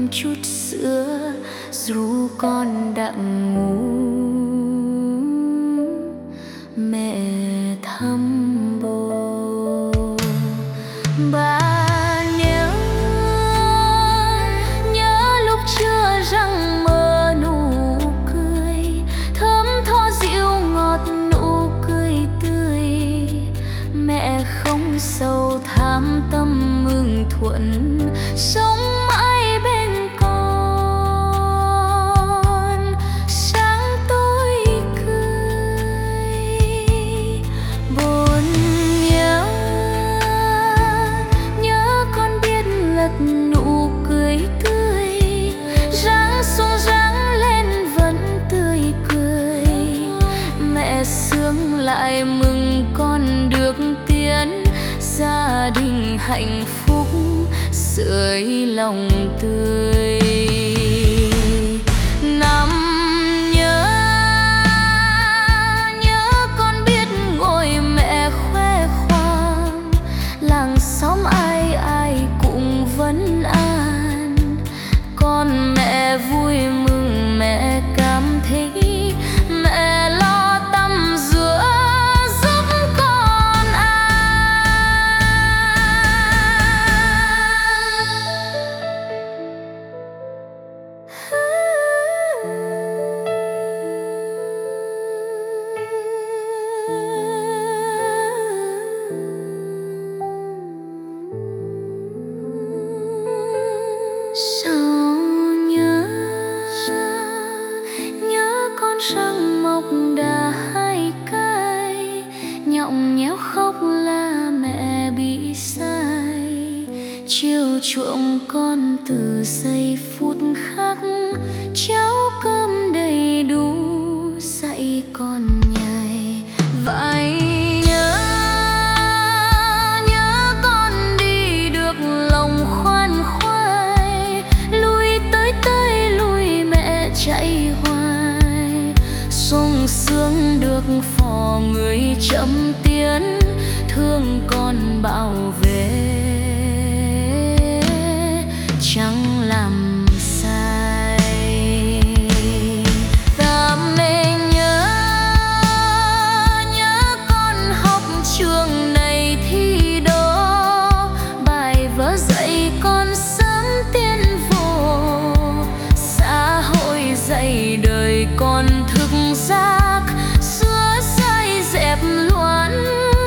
thêm chút sữa ru con đặng ngủ. Mẹ thăm bồ bà nhớ lúc chưa răng mơ nụ cười thơm tho dịu ngọt nụ cười tươi. Mẹ không sầu tham tâm mừng thuận sống mãi bên con. Sáng tối cười buồn nhớ con biết lật nụ cười tươi. Ráng xuống ráng lên vẫn tươi cười. Mẹ sướng lại mừng con được tiến gia đình hạnh phúc sưởi lòng tươi. Năm nhớ con biết ngồi mẹ khoe khoang làng xóm ai ai cũng vẫn an. Con mẹ vui mừng mẹ cảm thấy mẹ lo tắm rửa giúp con sao nhớ con trăng mọc đã hai cây nhõng nhẽo khóc là mẹ bị sai. Chiều chuộng con từ giây phút khắc cháo cơm đầy đủ dạy con nhảy vậy. Nhớ con đi được lòng khoan khoái lui tới lui mẹ chạy hoài. Sung sướng được phò người chậm tiến thương con bảo vệ chẳng làm sai. Ta mê nhớ con học trường này thi đỗ bài vở dạy con sớm tiến vô. Xã hội dạy đời con thức giác xưa sai dẹp loạn.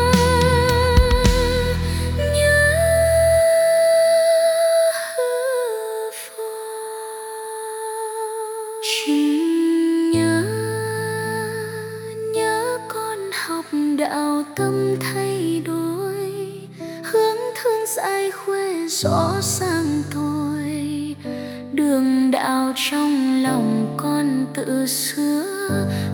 Nhớ con học đạo tâm thay đổi hướng thương dạy khuê rõ ràng thôi. Đường đạo trong lòng con tự xưa